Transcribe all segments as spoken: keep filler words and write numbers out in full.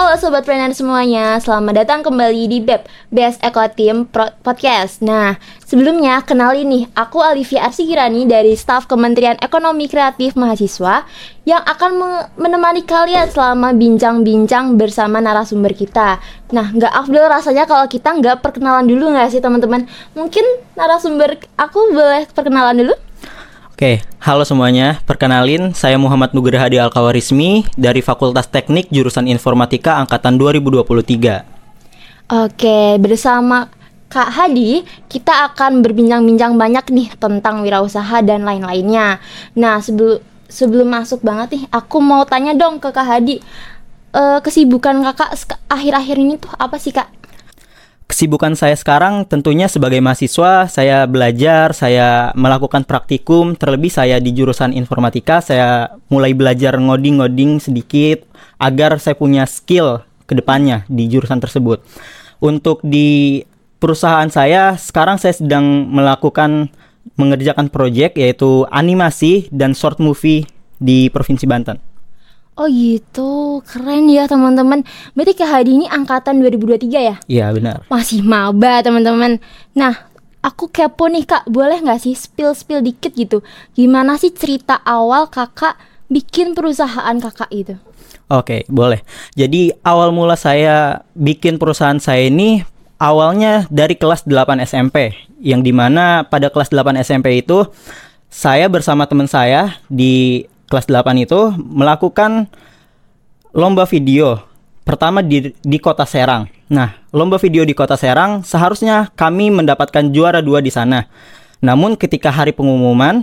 Halo Sobat Planner semuanya, selamat datang kembali di B E P, Best Eco Team Pro- Podcast. Nah, sebelumnya kenalin nih, aku Alivia Arsigirani dari staf Kementerian Ekonomi Kreatif Mahasiswa yang akan me- menemani kalian selama bincang-bincang bersama narasumber kita. Nah, nggak afdol rasanya kalau kita nggak perkenalan dulu nggak sih teman-teman? Mungkin narasumber aku boleh perkenalan dulu? Oke, halo semuanya. Perkenalin, saya Muhammad Nugraha Hadi Alkawarismi dari Fakultas Teknik Jurusan Informatika Angkatan dua ribu dua puluh tiga. Oke, bersama Kak Hadi, kita akan berbincang-bincang banyak nih tentang wirausaha dan lain-lainnya. Nah, sebelum sebelum masuk banget nih, aku mau tanya dong ke Kak Hadi, uh, kesibukan kakak sek- akhir-akhir ini tuh apa sih, Kak? Kesibukan saya sekarang tentunya sebagai mahasiswa, saya belajar, saya melakukan praktikum, terlebih saya di jurusan informatika, saya mulai belajar ngoding-ngoding sedikit agar saya punya skill ke depannya di jurusan tersebut. Untuk di perusahaan saya, sekarang saya sedang melakukan mengerjakan proyek yaitu animasi dan short movie di Provinsi Banten. Oh gitu, keren ya teman-teman. Berarti Kak Hadi ini angkatan dua ribu dua puluh tiga ya? Iya benar. Masih maba teman-teman. Nah, aku kepo nih Kak, boleh gak sih spill-spill dikit gitu? Gimana sih cerita awal kakak bikin perusahaan kakak itu? Oke, boleh. Jadi awal mula saya bikin perusahaan saya ini awalnya dari kelas delapan S M P. Yang dimana pada kelas delapan S M P itu saya bersama teman saya di kelas delapan itu melakukan lomba video pertama di, di Kota Serang. Nah, lomba video di Kota Serang seharusnya kami mendapatkan juara dua di sana. Namun ketika hari pengumuman,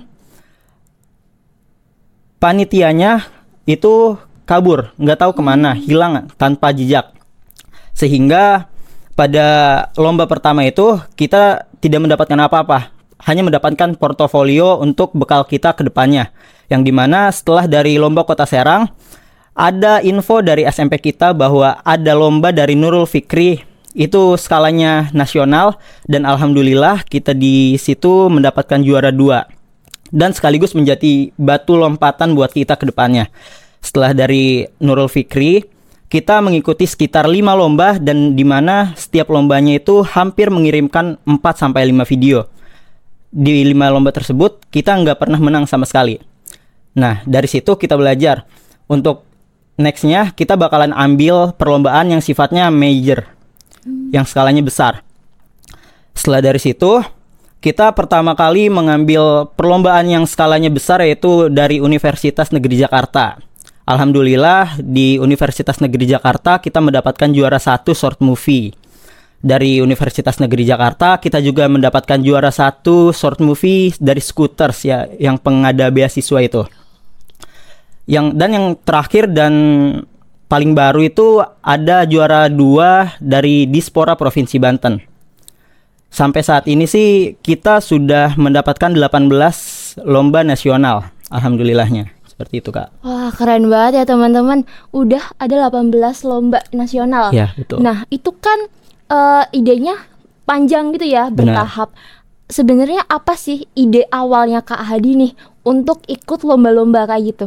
panitianya itu kabur, nggak tahu kemana, hilang tanpa jejak. Sehingga pada lomba pertama itu kita tidak mendapatkan apa-apa, hanya mendapatkan portofolio untuk bekal kita ke depannya. Yang dimana setelah dari lomba Kota Serang, ada info dari S M P kita bahwa ada lomba dari Nurul Fikri, itu skalanya nasional, dan alhamdulillah kita di situ mendapatkan juara dua. Dan sekaligus menjadi batu lompatan buat kita ke depannya. Setelah dari Nurul Fikri, kita mengikuti sekitar lima lomba, dan dimana setiap lombanya itu hampir mengirimkan empat sampai lima video. Di lima lomba tersebut, kita nggak pernah menang sama sekali. Nah, dari situ kita belajar. Untuk nextnya, kita bakalan ambil perlombaan yang sifatnya major, hmm. yang skalanya besar. Setelah dari situ, kita pertama kali mengambil perlombaan yang skalanya besar, yaitu dari Universitas Negeri Jakarta. Alhamdulillah, di Universitas Negeri Jakarta kita mendapatkan juara satu short movie. Dari Universitas Negeri Jakarta, kita juga mendapatkan juara satu short movie dari Scooters ya, yang pengada beasiswa itu. Yang dan yang terakhir dan paling baru itu ada juara dua dari Dispora Provinsi Banten. Sampai saat ini sih kita sudah mendapatkan delapan belas lomba nasional, alhamdulillahnya. Seperti itu, Kak. Wah, keren banget ya teman-teman. Udah ada delapan belas lomba nasional. Ya, betul. Nah, itu kan uh, idenya panjang gitu ya, bertahap. Benar. Sebenarnya apa sih ide awalnya Kak Hadi nih untuk ikut lomba-lomba kayak gitu?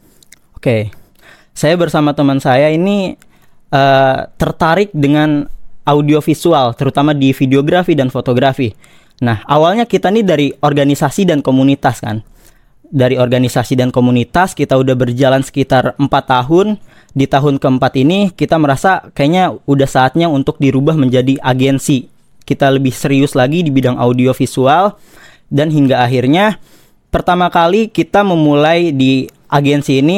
Oke, saya bersama teman saya ini uh, tertarik dengan audiovisual, terutama di videografi dan fotografi. Nah, awalnya kita nih dari organisasi dan komunitas kan. Dari organisasi dan komunitas kita udah berjalan sekitar empat tahun. Di tahun keempat ini kita merasa kayaknya udah saatnya untuk dirubah menjadi agensi. Kita lebih serius lagi di bidang audiovisual. Dan hingga akhirnya pertama kali kita memulai di agensi ini,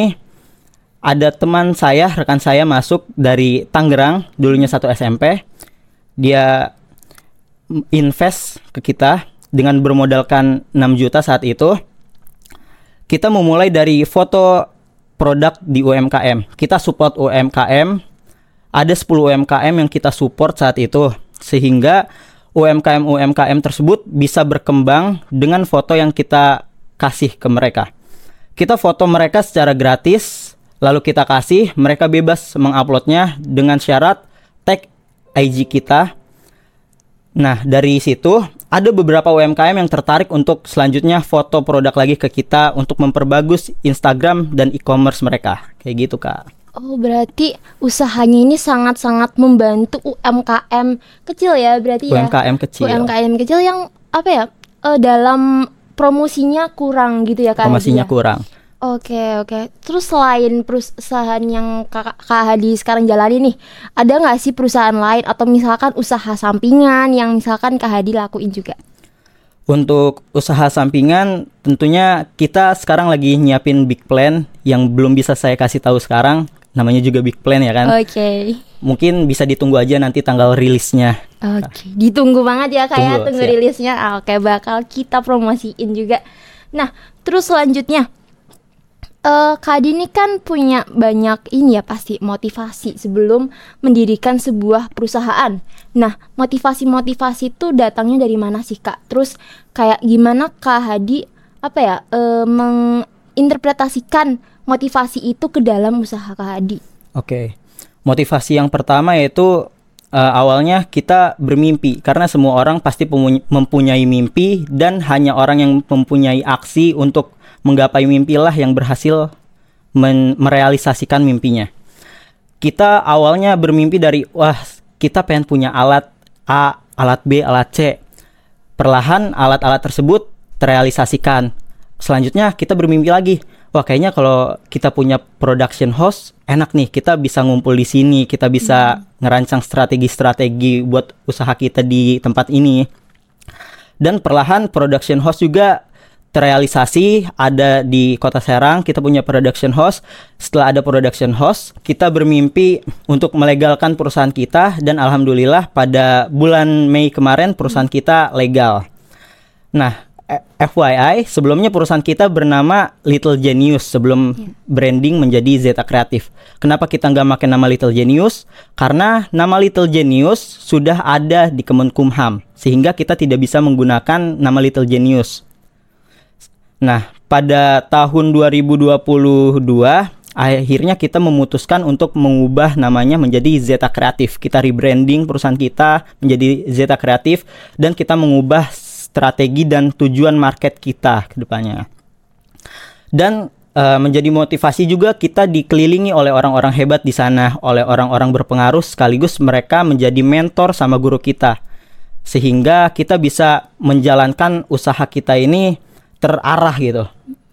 ada teman saya, rekan saya masuk dari Tangerang, dulunya satu S M P. Dia invest ke kita dengan bermodalkan enam juta saat itu. Kita memulai dari foto produk di U M K M. Kita support U M K M. Ada sepuluh U M K M yang kita support saat itu. Sehingga U M K M-U M K M tersebut bisa berkembang dengan foto yang kita kasih ke mereka. Kita foto mereka secara gratis, lalu kita kasih, mereka bebas menguploadnya dengan syarat tag I G kita. Nah, dari situ ada beberapa U M K M yang tertarik untuk selanjutnya foto produk lagi ke kita untuk memperbagus Instagram dan e-commerce mereka. Kayak gitu, Kak. Oh, berarti usahanya ini sangat-sangat membantu U M K M kecil ya, berarti ya. U M K M kecil. U M K M kecil yang apa ya? eh, dalam promosinya kurang gitu ya Kak Hadi Promosinya ya? kurang. Oke, oke. Terus selain perusahaan yang Kak, Kak Hadi sekarang jalani nih, ada nggak sih perusahaan lain atau misalkan usaha sampingan yang misalkan Kak Hadi lakuin juga? Untuk usaha sampingan tentunya kita sekarang lagi nyiapin big plan yang belum bisa saya kasih tahu sekarang. Namanya juga big plan ya kan. Oke. Mungkin bisa ditunggu aja nanti tanggal rilisnya. Oke, ditunggu banget ya kayak Tunggu, tunggu siap. rilisnya. Ah, Oke, bakal kita promosiin juga. Nah, terus selanjutnya, eh Kak Adi ini kan punya banyak ini ya pasti motivasi sebelum mendirikan sebuah perusahaan. Nah, motivasi-motivasi itu datangnya dari mana sih Kak? Terus kayak gimana Kak Hadi apa ya eh, menginterpretasikan motivasi itu ke dalam usaha Kak Hadi? Oke. Motivasi yang pertama yaitu uh, awalnya kita bermimpi karena semua orang pasti pemu- mempunyai mimpi dan hanya orang yang mempunyai aksi untuk menggapai mimpilah yang berhasil men- merealisasikan mimpinya. Kita awalnya bermimpi dari wah, kita pengen punya alat A, alat B, alat C. Perlahan alat-alat tersebut terrealisasikan. Selanjutnya kita bermimpi lagi. Wah, kayaknya kalau kita punya production house enak nih, kita bisa ngumpul di sini, kita bisa hmm. ngerancang strategi-strategi buat usaha kita di tempat ini. Dan perlahan production house juga terrealisasi, ada di Kota Serang, kita punya production house. Setelah ada production house, kita bermimpi untuk melegalkan perusahaan kita dan alhamdulillah pada bulan Mei kemarin perusahaan kita legal. Nah, F Y I, sebelumnya perusahaan kita bernama Little Genius sebelum yeah. branding menjadi Zeta Kreatif. Kenapa kita nggak pakai nama Little Genius? Karena nama Little Genius sudah ada di Kemenkumham, sehingga kita tidak bisa menggunakan nama Little Genius. Nah, pada tahun dua ribu dua puluh dua, akhirnya kita memutuskan untuk mengubah namanya menjadi Zeta Kreatif. Kita rebranding perusahaan kita menjadi Zeta Kreatif dan kita mengubah strategi dan tujuan market kita ke depannya. Dan uh, menjadi motivasi juga kita dikelilingi oleh orang-orang hebat di sana, oleh orang-orang berpengaruh sekaligus mereka menjadi mentor sama guru kita. Sehingga kita bisa menjalankan usaha kita ini terarah gitu.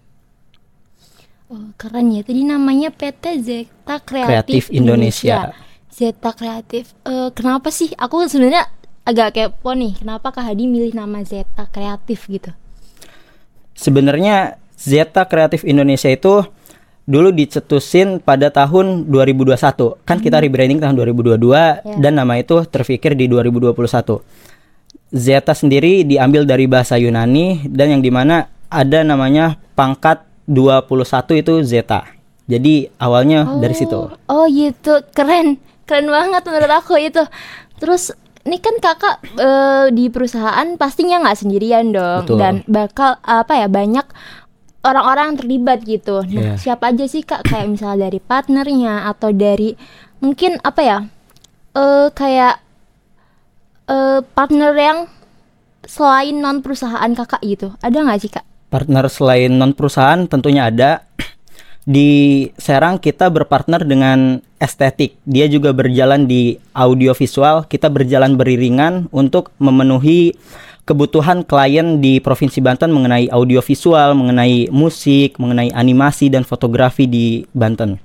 Oh, keren ya. Tadi namanya P T Zeta Kreatif, Kreatif Indonesia. Indonesia. Zeta Kreatif. Uh, kenapa sih? Aku sebenarnya agak kepo nih, kenapa Kak Hadi milih nama Zeta Kreatif gitu? Sebenarnya Zeta Kreatif Indonesia itu dulu dicetusin pada tahun dua ribu dua puluh satu. Kan hmm. kita rebranding tahun dua ribu dua puluh dua yeah. dan nama itu terfikir di dua ribu dua puluh satu. Zeta sendiri diambil dari bahasa Yunani dan yang dimana ada namanya pangkat dua puluh satu itu Zeta. Jadi awalnya oh, dari situ. Oh gitu, keren. Keren banget menurut aku itu. Terus ini kan kakak e, di perusahaan pastinya nggak sendirian dong. Betul. Dan bakal apa ya banyak orang-orang yang terlibat gitu. Nah yeah. siapa aja sih kak, kayak misalnya dari partnernya atau dari mungkin apa ya e, kayak e, partner yang selain non perusahaan kakak gitu, ada nggak sih kak? Partner selain non perusahaan tentunya ada. Di Serang kita berpartner dengan Estetik. Dia juga berjalan di audiovisual. Kita berjalan beriringan untuk memenuhi kebutuhan klien di Provinsi Banten mengenai audiovisual, mengenai musik, mengenai animasi dan fotografi di Banten.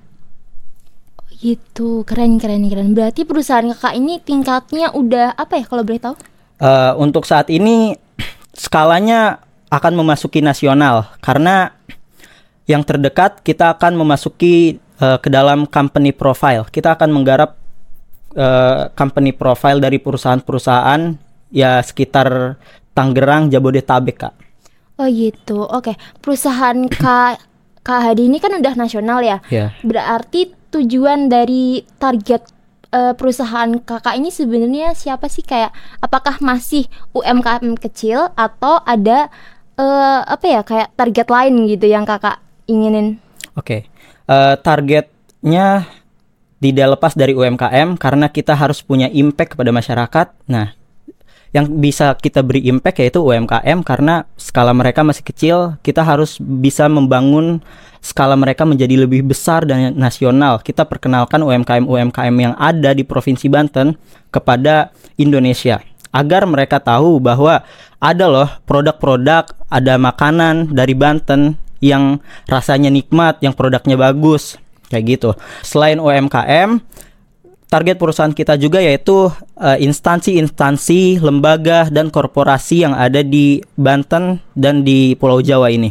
Gitu, keren keren keren. Berarti perusahaan kakak ini tingkatnya udah apa ya kalau boleh tahu? Uh, untuk saat ini skalanya akan memasuki nasional karena yang terdekat kita akan memasuki uh, ke dalam company profile. Kita akan menggarap uh, company profile dari perusahaan-perusahaan ya sekitar Tangerang, Jabodetabek, Kak. Oh gitu. Oke. Perusahaan Kak Kak Hadi ini kan udah nasional ya. Yeah. Berarti tujuan dari target uh, perusahaan kakak ini sebenarnya siapa sih, kayak apakah masih U M K M kecil atau ada uh, apa ya kayak target lain gitu yang kakak inginin? Oke, okay. uh, targetnya tidak lepas dari U M K M karena kita harus punya impact kepada masyarakat. Nah, yang bisa kita beri impact yaitu U M K M karena skala mereka masih kecil. Kita harus bisa membangun skala mereka menjadi lebih besar dan nasional. Kita perkenalkan U M K M-U M K M yang ada di Provinsi Banten kepada Indonesia, agar mereka tahu bahwa ada loh produk-produk, ada makanan dari Banten yang rasanya nikmat, yang produknya bagus, kayak gitu. Selain U M K M, target perusahaan kita juga yaitu uh, instansi-instansi, lembaga, dan korporasi yang ada di Banten dan di Pulau Jawa ini.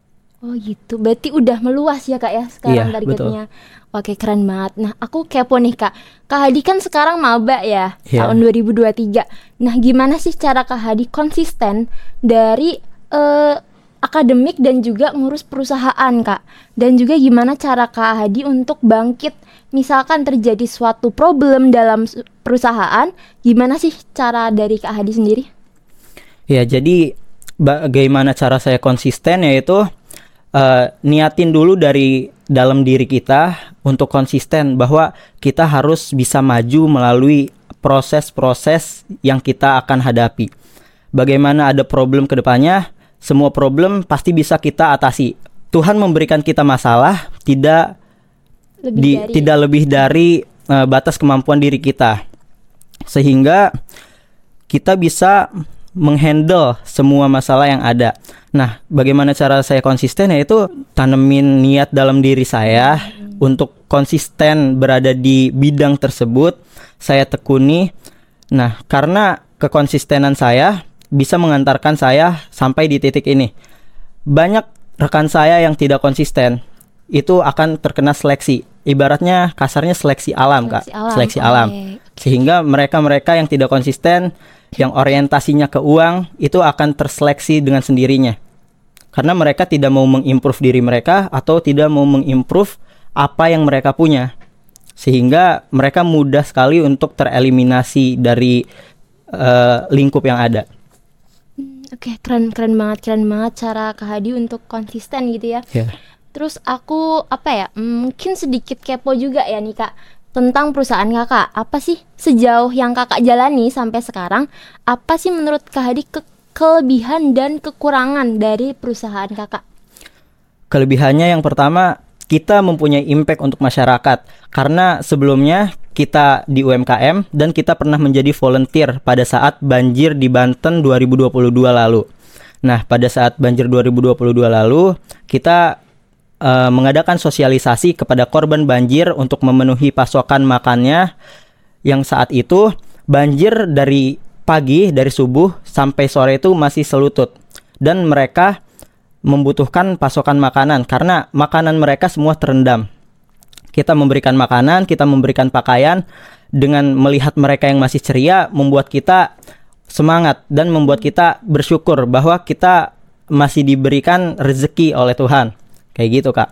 Oh gitu, berarti udah meluas ya Kak ya sekarang Iya, targetnya. Oke, keren banget. Nah, aku kepo nih Kak. Kak Hadi kan sekarang maba ya, Iya. tahun dua ribu dua puluh tiga. Nah, gimana sih cara Kak Hadi konsisten dari eh, akademik dan juga ngurus perusahaan Kak? Dan juga gimana cara Kak Hadi untuk bangkit misalkan terjadi suatu problem dalam su- perusahaan, gimana sih cara dari Kak Hadi sendiri? Ya, jadi bagaimana cara saya konsisten yaitu uh, niatin dulu dari dalam diri kita untuk konsisten bahwa kita harus bisa maju melalui proses-proses yang kita akan hadapi. Bagaimana ada problem ke depannya, semua problem pasti bisa kita atasi. Tuhan memberikan kita masalah tidak Lebih di, dari tidak lebih dari uh, batas kemampuan diri kita, sehingga kita bisa menghandle semua masalah yang ada. Nah, bagaimana cara saya konsisten yaitu tanemin niat dalam diri saya hmm. untuk konsisten berada di bidang tersebut, saya tekuni. Nah, karena kekonsistenan saya bisa mengantarkan saya sampai di titik ini. Banyak rekan saya yang tidak konsisten itu akan terkena seleksi. Ibaratnya kasarnya seleksi alam, seleksi Kak. alam. Seleksi Oke. alam. Sehingga mereka-mereka yang tidak konsisten, yang orientasinya ke uang, itu akan terseleksi dengan sendirinya. Karena mereka tidak mau mengimprove diri mereka atau tidak mau mengimprove apa yang mereka punya. Sehingga mereka mudah sekali untuk tereliminasi dari uh, lingkup yang ada. Oke, keren keren banget, keren banget cara Kak Hadi untuk konsisten gitu ya. Ya. Terus aku apa ya, mm, mungkin sedikit kepo juga ya nih Kak tentang perusahaan Kakak. Apa sih sejauh yang Kakak jalani sampai sekarang, apa sih menurut Kak Hadi ke- kelebihan dan kekurangan dari perusahaan Kakak? Kelebihannya yang pertama, kita mempunyai impact untuk masyarakat. Karena sebelumnya kita di U M K M dan kita pernah menjadi volunteer pada saat banjir di Banten dua ribu dua puluh dua lalu. Nah, pada saat banjir dua ribu dua puluh dua lalu, kita uh, mengadakan sosialisasi kepada korban banjir untuk memenuhi pasokan makannya, yang saat itu banjir dari pagi, dari subuh sampai sore itu masih selutut. Dan mereka membutuhkan pasokan makanan karena makanan mereka semua terendam. Kita memberikan makanan, kita memberikan pakaian. Dengan melihat mereka yang masih ceria, membuat kita semangat dan membuat kita bersyukur bahwa kita masih diberikan rezeki oleh Tuhan. Kayak gitu, Kak.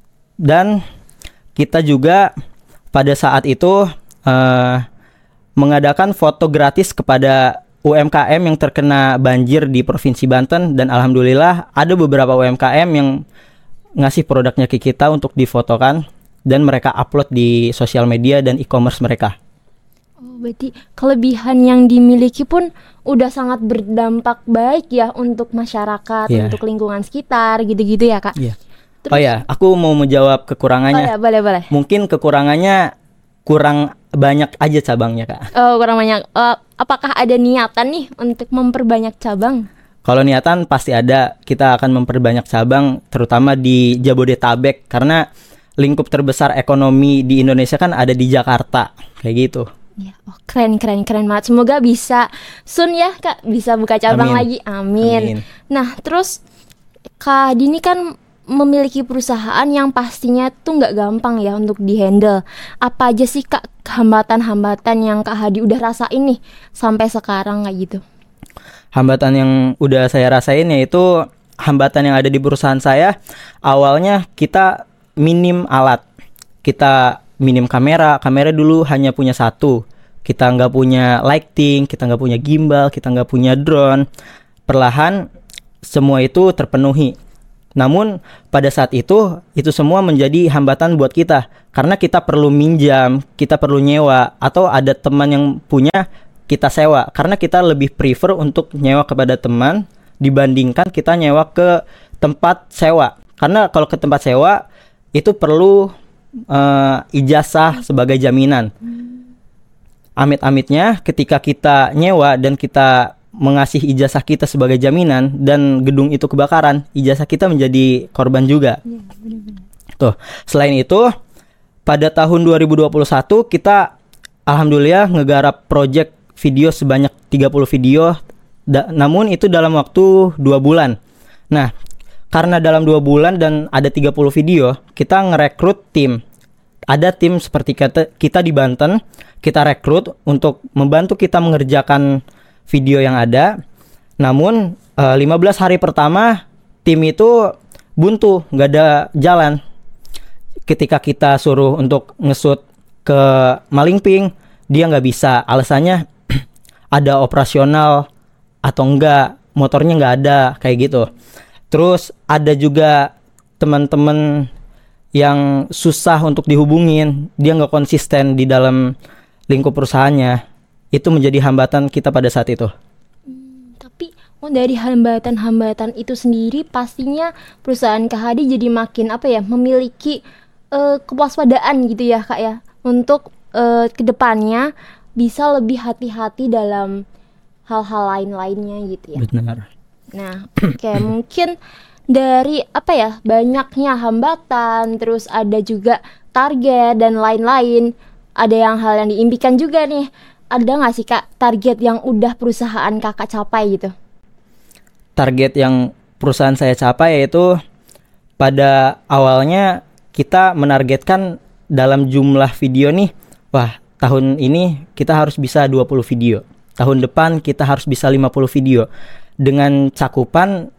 Dan kita juga pada saat itu uh, mengadakan foto gratis kepada U M K M yang terkena banjir di Provinsi Banten. Dan alhamdulillah ada beberapa U M K M yang ngasih produknya ke kita untuk difotokan dan mereka upload di sosial media dan e-commerce mereka. Oh, berarti kelebihan yang dimiliki pun udah sangat berdampak baik ya untuk masyarakat, Yeah. untuk lingkungan sekitar, gitu-gitu ya Kak. Iya. Terus- Oh ya, aku mau menjawab kekurangannya. Oh ya, boleh boleh. Mungkin kekurangannya kurang banyak aja cabangnya, Kak. Oh, kurang banyak. Eh, apakah ada niatan nih untuk memperbanyak cabang? Kalau niatan pasti ada, kita akan memperbanyak cabang terutama di Jabodetabek karena lingkup terbesar ekonomi di Indonesia kan ada di Jakarta, kayak gitu. Ya, oh, keren keren keren banget. Semoga bisa soon ya Kak, bisa buka cabang Amin. lagi. Amin. Amin. Nah, terus Kak Dini kan memiliki perusahaan yang pastinya tuh nggak gampang ya untuk dihandle. Apa aja sih Kak hambatan-hambatan yang Kak Hadi udah rasain nih sampai sekarang kayak gitu? Hambatan yang udah saya rasain yaitu hambatan yang ada di perusahaan saya. Awalnya kita minim alat, kita minim kamera. Kamera dulu hanya punya satu. Kita nggak punya lighting, kita nggak punya gimbal, kita nggak punya drone. Perlahan semua itu terpenuhi. Namun pada saat itu, itu semua menjadi hambatan buat kita. Karena kita perlu minjam, kita perlu nyewa, atau ada teman yang punya, kita sewa. Karena kita lebih prefer untuk nyewa kepada teman dibandingkan kita nyewa ke tempat sewa. Karena kalau ke tempat sewa itu perlu uh, ijazah sebagai jaminan. Amit-amitnya ketika kita nyewa dan kita mengasih ijazah kita sebagai jaminan dan gedung itu kebakaran, ijazah kita menjadi korban juga. Ya, benar-benar. Tuh, selain itu pada tahun dua ribu dua puluh satu kita alhamdulillah ngegarap project video sebanyak tiga puluh video, da- namun itu dalam waktu dua bulan. Nah, karena dalam dua bulan dan ada tiga puluh video, kita ngerekrut tim. Ada tim seperti kita, kita di Banten, kita rekrut untuk membantu kita mengerjakan video yang ada. Namun eh, lima belas hari pertama tim itu buntu, nggak ada jalan. Ketika kita suruh untuk ngesut ke Malingping, dia nggak bisa. Alasannya ada operasional atau enggak, motornya nggak ada, kayak gitu. Terus ada juga teman-teman yang susah untuk dihubungin, dia nggak konsisten di dalam lingkup perusahaannya. Itu menjadi hambatan kita pada saat itu. Hmm, tapi oh, dari hambatan-hambatan itu sendiri pastinya perusahaan Kak Hadi jadi makin apa ya, memiliki uh, kewaspadaan gitu ya Kak ya, untuk uh, kedepannya bisa lebih hati-hati dalam hal-hal lain-lainnya gitu ya. Benar. Nah, kayak mungkin dari apa ya, banyaknya hambatan, terus ada juga target dan lain-lain. Ada yang hal yang diimpikan juga nih. Ada nggak sih Kak target yang udah perusahaan Kakak capai gitu? Target yang perusahaan saya capai yaitu pada awalnya kita menargetkan dalam jumlah video nih, wah tahun ini kita harus bisa dua puluh video. Tahun depan kita harus bisa lima puluh video. Dengan cakupan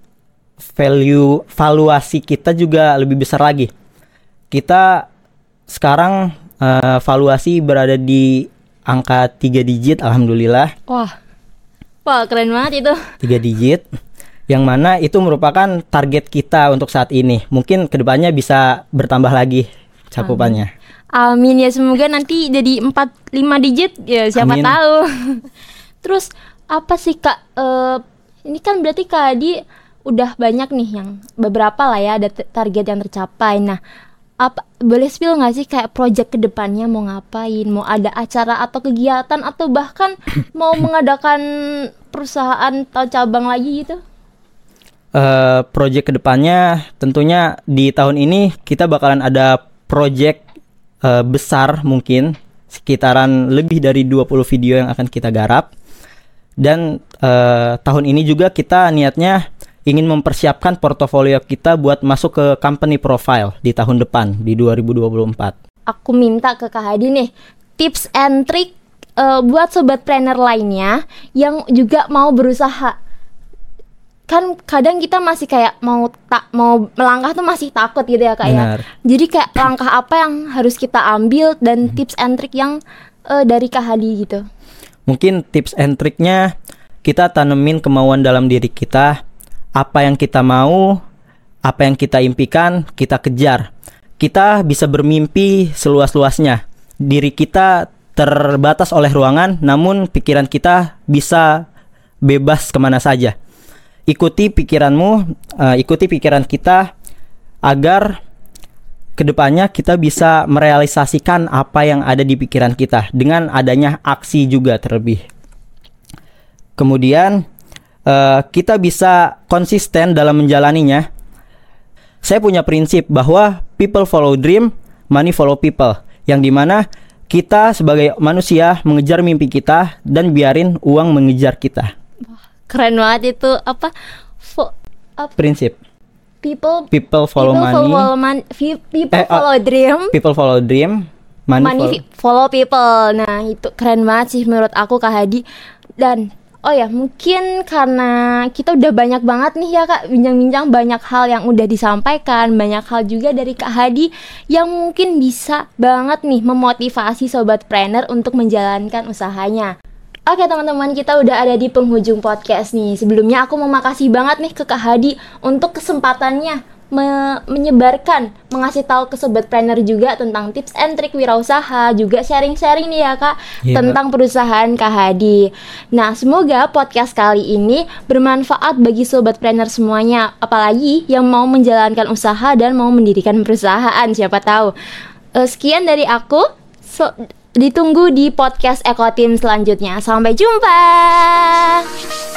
value valuasi kita juga lebih besar lagi. Kita sekarang uh, valuasi berada di angka tiga digit, alhamdulillah. Wah, wah keren banget itu. tiga digit, yang mana itu merupakan target kita untuk saat ini. Mungkin kedepannya bisa bertambah lagi cakupannya. Amin ya, semoga nanti jadi empat lima digit ya, siapa Amin. tahu. Terus apa sih Kak? Uh, ini kan berarti Kak Hadi udah banyak nih yang beberapa lah ya ada t- target yang tercapai. Nah, apa boleh spill nggak sih kayak project kedepannya mau ngapain? Mau ada acara atau kegiatan atau bahkan mau mengadakan perusahaan atau cabang lagi gitu? Uh, project kedepannya tentunya di tahun ini kita bakalan ada project uh, besar, mungkin sekitaran lebih dari dua puluh video yang akan kita garap. Dan uh, tahun ini juga kita niatnya ingin mempersiapkan portofolio kita buat masuk ke company profile di tahun depan, di dua ribu dua puluh empat. Aku minta ke Kak Hadi nih tips and trick uh, buat sobat planner lainnya yang juga mau berusaha. Kan kadang kita masih kayak mau tak mau melangkah tuh masih takut gitu ya Kak. Benar. Ya. Jadi kayak langkah apa yang harus kita ambil dan hmm. tips and trick yang uh, dari Kak Hadi gitu. Mungkin tips and triknya kita tanemin kemauan dalam diri kita. Apa yang kita mau, apa yang kita impikan, kita kejar. Kita bisa bermimpi seluas-luasnya. Diri kita terbatas oleh ruangan, namun pikiran kita bisa bebas kemana saja. Ikuti pikiranmu, uh, ikuti pikiran kita agar kedepannya kita bisa merealisasikan apa yang ada di pikiran kita dengan adanya aksi juga terlebih. Kemudian uh, kita bisa konsisten dalam menjalaninya. Saya punya prinsip bahwa people follow dream, money follow people. Yang dimana kita sebagai manusia mengejar mimpi kita dan biarin uang mengejar kita. Keren banget itu apa? Fo- apa? Prinsip. People People follow people money. Follow man, people Eh, uh, follow dream. People follow dream, money, Money follow. fi- follow people. Nah, itu keren banget sih menurut aku Kak Hadi. Dan oh ya, mungkin karena kita udah banyak banget nih ya Kak bincang-bincang, banyak hal yang udah disampaikan, banyak hal juga dari Kak Hadi yang mungkin bisa banget nih memotivasi sobat planner untuk menjalankan usahanya. Oke teman-teman, kita udah ada di penghujung podcast nih. Sebelumnya aku mau makasih banget nih ke Kak Hadi untuk kesempatannya me- menyebarkan, mengasih tahu ke sobat planner juga tentang tips and trik wirausaha, juga sharing-sharing nih ya Kak Iya, tentang perusahaan Kak Hadi. Nah, semoga podcast kali ini bermanfaat bagi sobat planner semuanya, apalagi yang mau menjalankan usaha dan mau mendirikan perusahaan, siapa tahu. Eh, sekian dari aku. So, ditunggu di podcast Eko Team selanjutnya. Sampai jumpa.